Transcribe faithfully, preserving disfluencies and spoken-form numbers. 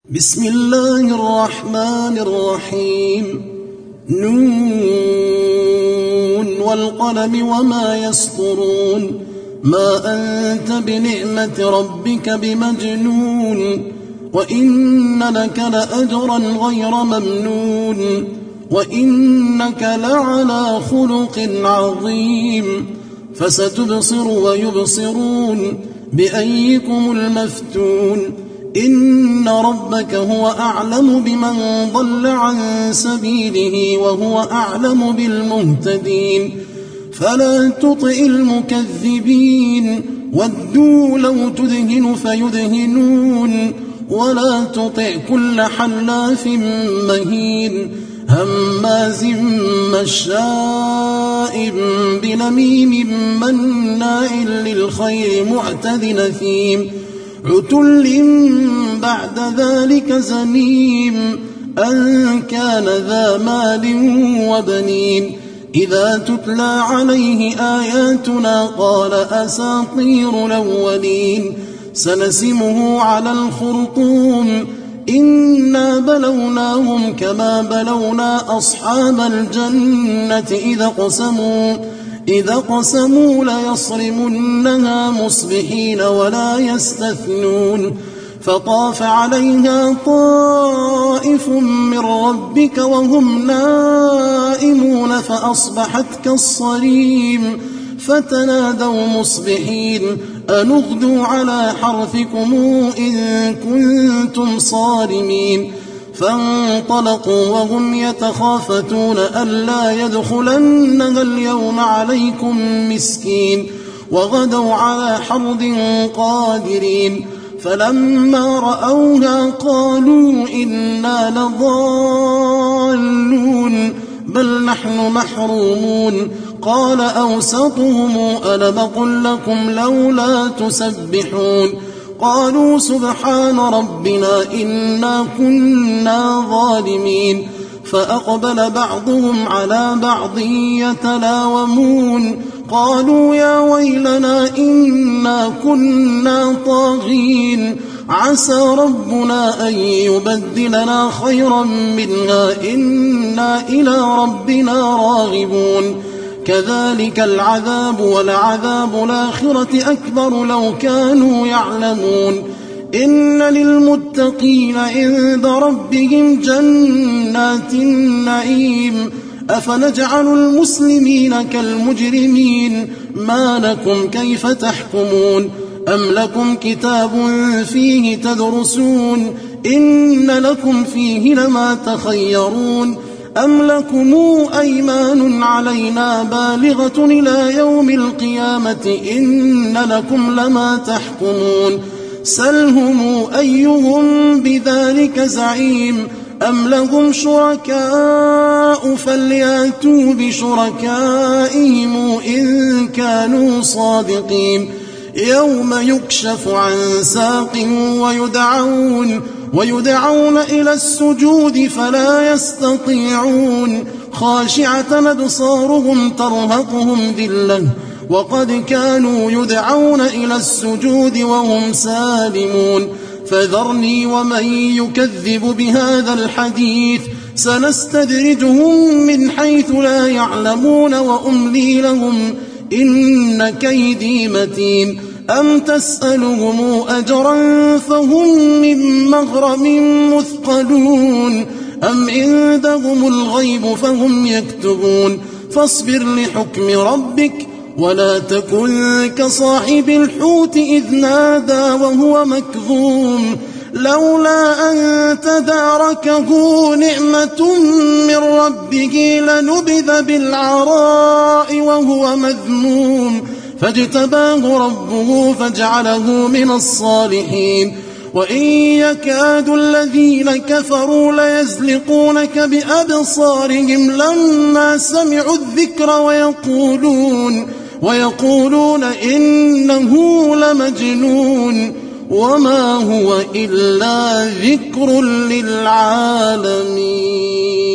بسم الله الرحمن الرحيم. نون والقلم وما يسطرون ما أنت بنعمة ربك بمجنون وإن لك لأجرا غير ممنون وإنك لعلى خلق عظيم. فستبصر ويبصرون بأيكم المفتون. إن ربك هو أعلم بمن ضل عن سبيله وهو أعلم بالمهتدين. فلا تطع المكذبين ودوا لو تدهن فيدهنون ولا تطع كل حلاف مهين هماز مشاء بنميم مناع للخير معتد نثيم عتل بعد ذلك زنيم أن كان ذا مال وبنين. إذا تتلى عليه آياتنا قال أساطير الأولين. سنسمه على الخرطوم إنا بلوناهم كما بلونا أصحاب الجنة إذا قسموا إذا قسموا ليصرمنها مصبحين ولا يستثنون. فطاف عليها طائف من ربك وهم نائمون فأصبحت كالصريم. فتنادوا مصبحين أن اغدوا على حرثكم إن كنتم صارمين. فانطلقوا وهم يتخافتون ألا يدخلنها اليوم عليكم مسكين وغدوا على حرد قادرين. فلما رأوها قالوا إنا لضالون بل نحن محرومون. قال أوسطهم ألم قل لكم لولا تسبحون قالوا سبحان ربنا إنا كنا ظالمين. فأقبل بعضهم على بعض يتلاومون قالوا يا ويلنا إنا كنا طاغين عسى ربنا أن يبدلنا خيرا منها إنا إلى ربنا راغبون. كذلك العذاب ولعذاب الآخرة أكبر لو كانوا يعلمون. إن للمتقين عند ربهم جنات النعيم. أفنجعل المسلمين كالمجرمين ما لكم كيف تحكمون أم لكم كتاب فيه تدرسون إن لكم فيه لما تخيرون أم لكم أيمان علينا بالغة إلى يوم القيامة إن لكم لما تحكمون. سلهم أيهم بذلك زعيم أم لهم شركاء فلياتوا بشركائهم إن كانوا صادقين. يوم يكشف عن ساق ويدعون ويدعون إلى السجود فلا يستطيعون خاشعة أبصارهم ترهقهم ذلة وقد كانوا يدعون إلى السجود وهم سالمون. فذرني ومن يكذب بهذا الحديث سنستدرجهم من حيث لا يعلمون وأملي لهم إن كيدي متين. أم تسألهم أجرا فهم من مغرم مثقلون أم عندهم الغيب فهم يكتبون. فاصبر لحكم ربك ولا تكن كصاحب الحوت إذ نادى وهو مكظوم لولا أن تداركه نعمة من ربه لنبذ بالعراء وهو مذموم فاجتباه ربه فاجعله من الصالحين. وإن يكاد الذين كفروا ليزلقونك بأبصارهم لما سمعوا الذكر ويقولون ويقولون إنه لمجنون وما هو إلا ذكر للعالمين.